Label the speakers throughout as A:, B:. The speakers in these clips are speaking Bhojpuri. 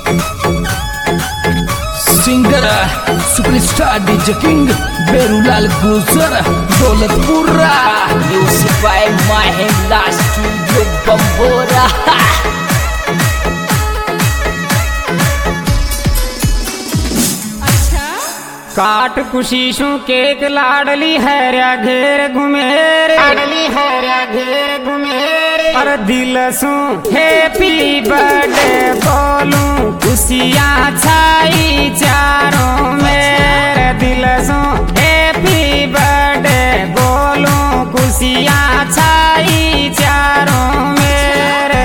A: Singer superstar DJ king Berulal Gujar Daulatpura music by Mahindra studio Bambora.
B: काट कुशीशु केक लाडली हैरा घेर घुमेर लाडली हैरा घेर घुमेर और दिल सु हैप्पी बर्थडे बोलूं खुशियाँ छाई चारों मेरे दिल सु हैप्पी बर्थडे बोलूं खुशियाँ छाई चारों मेरे।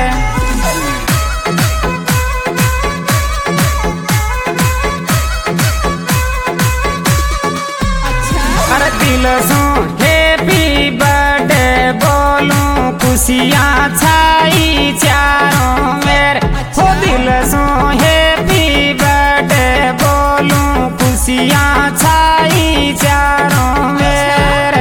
B: दिल सो हैप्पी बर्थडे बोलूं खुशियाँ छाई चारों मेरे हो दिल सो हैप्पी बर्थडे बोलूं खुशियाँ छाई चारों मेरे।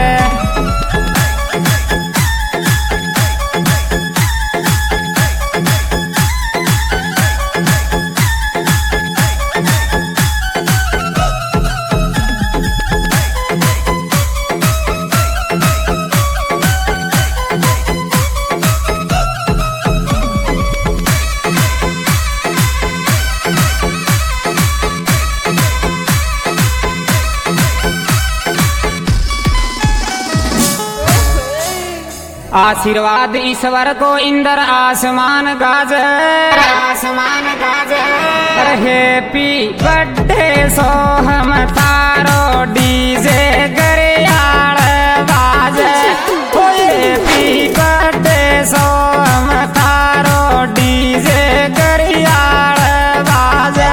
B: आशीर्वाद ईश्वर को इंद्र आसमान गाजर आसमान गाजर हैप्पी बर्थडे सोहम थारो डीजे गरियाल बाजे ओ हैप्पी बर्थडे सोहम थारो डीजे गरियाल बाजे।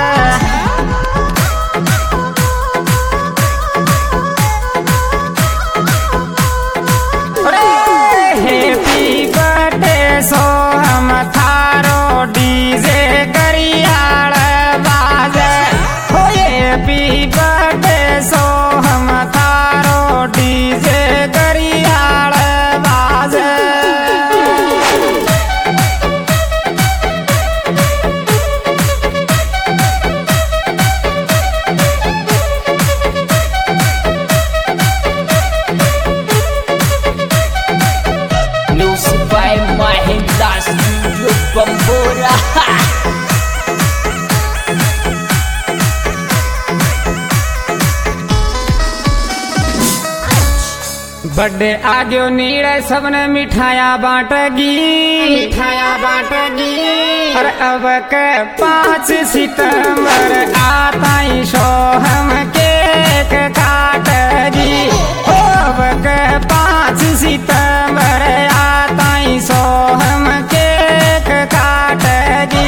B: सो हम थारो डीजे गरियाल बाजे हो हैप्पी बर्थडे सो हम थारो डीजे गरियाल बाजे।
A: Music by Mahindra studio Bambora.
B: Birthday आग्यो नीड़े सबने मिठाया बांटगी मिठाया बांटगी और अब के 5 सितंबर आताई शो हम केक काटगी अब के 5 सितंबर आताई शो हम केक काटगी।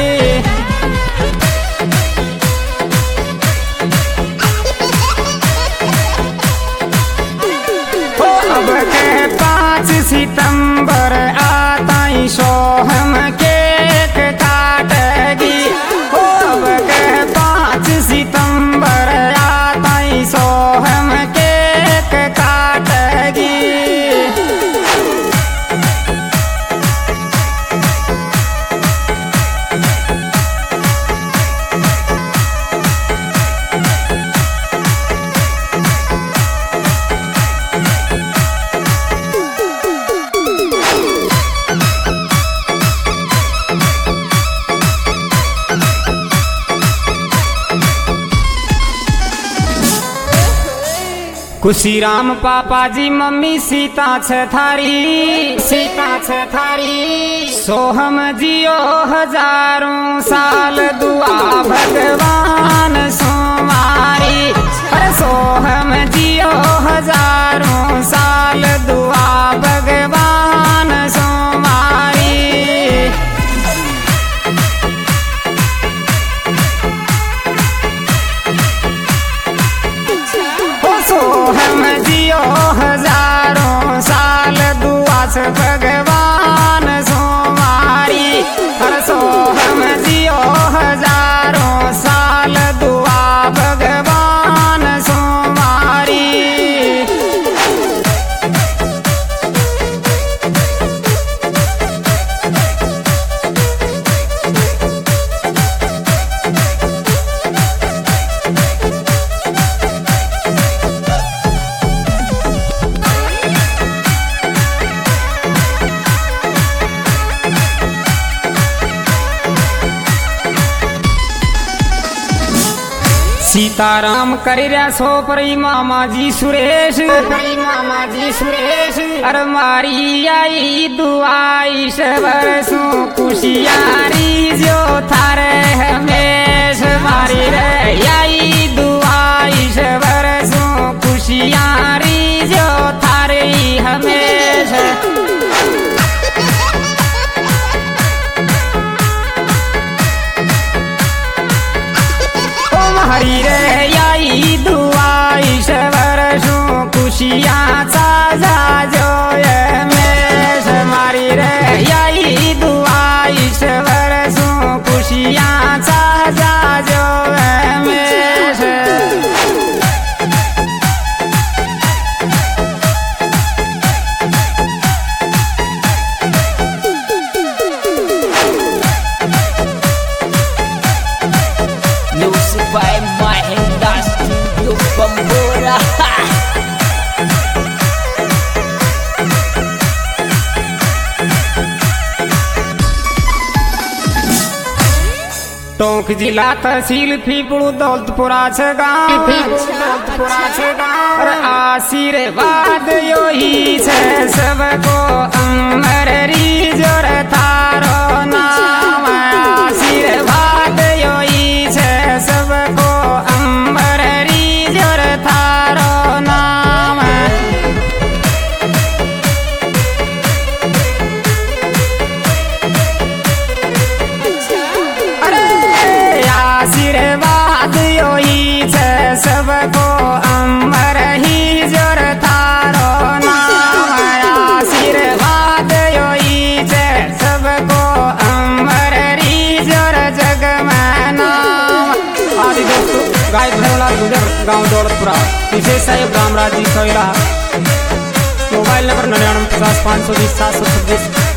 B: अब के 5 सितंबर आताई शो हम केक काटगी अब के 5 सितंबर आताई शो हम केक काटगी। खुशी राम पापा जी मम्मी सीता छ थारी सोहम जियो हजारों साल दुआ भगवान सोमारी अरे सोहम जियो हजारों साल दुआ भगवान सोमारी। सोहम जियो हजारों साल दुआ से भगवान सोमारी हर सोहम जियो हजारों साल दुआ भगवान सोमारी। सीताराम करिया सोपरी मामा जी सुरेश अरे मारी आई दुआई बरसों कुशियारी जो थारे हमेश मारी रे आई दुआई बरसों कुशियारी जो थारे हमेश हरी रे आई दुआई बरसों खुशियाँ साजा जो मेष मारी रे आई दुआई बरसों खुशियाँ साजा जो मेष
A: Music by Mahinda Studio Bambora.
B: Tonk जिला तहसील फीपुड़ दौलतपुरा छ गाँव आशीर्वाद यो ही छे सबको अमर जोर थारो नाम आशीर्वाद यो ही छे सबको अमर जोर थारो नाम आशीर्वाद यो ही छे सबको अमर ही जोर थारो नाम आशीर्वाद यो ही छे सबको अमर ही जोर जग में नाम। आदि दोस्तों गाय भैरवलाल गुजर गांव दौलतपुरा विशेष साहेब रामराज जी कोयला मोबाइल नंबर 99 50 520 726